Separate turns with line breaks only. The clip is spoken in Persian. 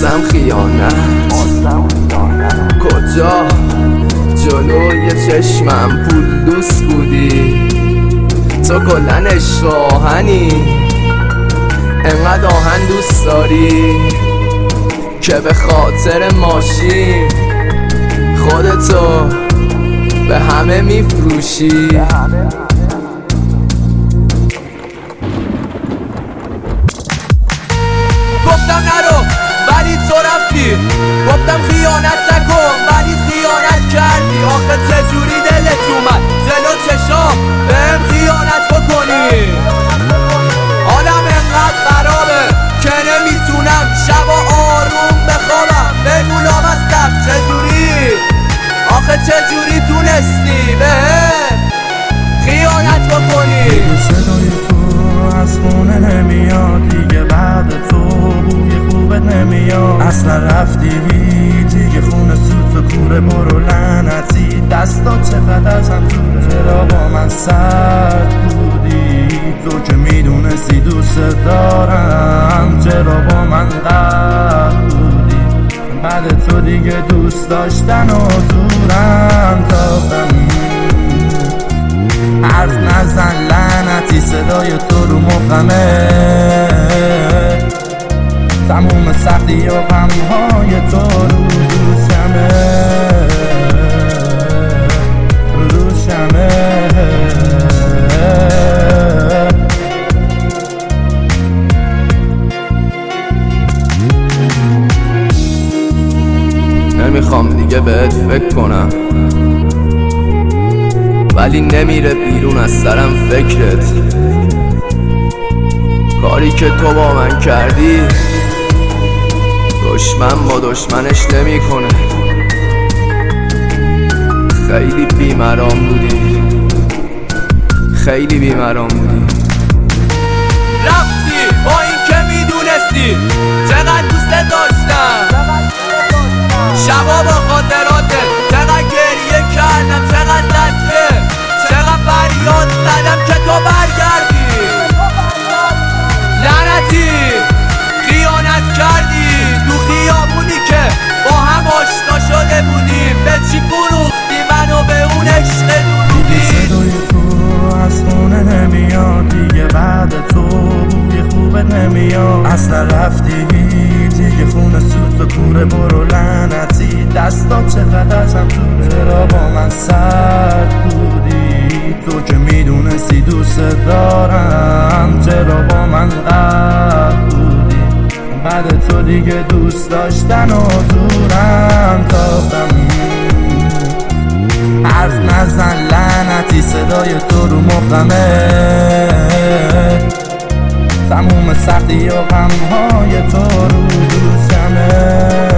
بازم خیانت کجا؟ جلوی چشمم پول دوست بودی تو کلن عشق آهنی انقدر آهن دوست داری که به خاطر ماشین خودتو به همه میفروشی. گفتم نرو ولی تو رفتی، گفتم خیانت نکن ولی خیانت کردی. آخه چجوری دلت اومد جلو چشام بهم خیانت بکنی؟ حالم انقدر خرابه که نمیتونم شبا آروم بخوابم، بگو لامصب چجوری؟ آخه چجوری تونستی بهم خیانت بکنی؟
صدای تو از خونه نمیاد دیگه، بعد تو بوی خوبت نمیاد. اصلا رفتی دیگه خونه سوت و کوره، برو لعنتی دستا چقدر ازم دوره. چرا با من سرد بودی تو که میدونستی دوست دارم؟ چرا با من قرد بودی بعد تو دیگه دوست داشتن و دورم تاختم؟ حرف نزن لعنتی صدای تو رو مخمه، تموم سختی و غمهای تو رو دوشمه
نمیخوام دیگه بهت فکر کنم ولی نمیره بیرون از سرم فکرت. کاری که تو با من کردی دشمن با دشمنش نمیکنه. خیلی بیمرام بودی، خیلی بیمرام بودی. رفتی با این که میدونستی چقدر دوست داشتم، شبا با خاطراتت چقدر گریه کردم، چقدر لطفه، چقدر فریاد زدم که تو برگردی. لعنتی خیانت کردی تو خیابونی که با هم آشنا شده بودیم، به چی فروختی منو به اون عشق دروغی؟
صدای تو از خونه نمیاد دیگه، بعد تو بوی خوبت نمیاد. اصلا رفتی دیگه خونه سوت و کوره، برو لعنتی دستا چقدر ازم دوره. چرا با من سرد بودی تو که میدونستی دوست دارم؟ چرا با من قرد بودی بعد تو دیگه دوست داشتن و دورم تاختم؟ حرف نزن لعنتی صدای تو رو مخمه، تموم سختی و غمهای تو رو دوشمه.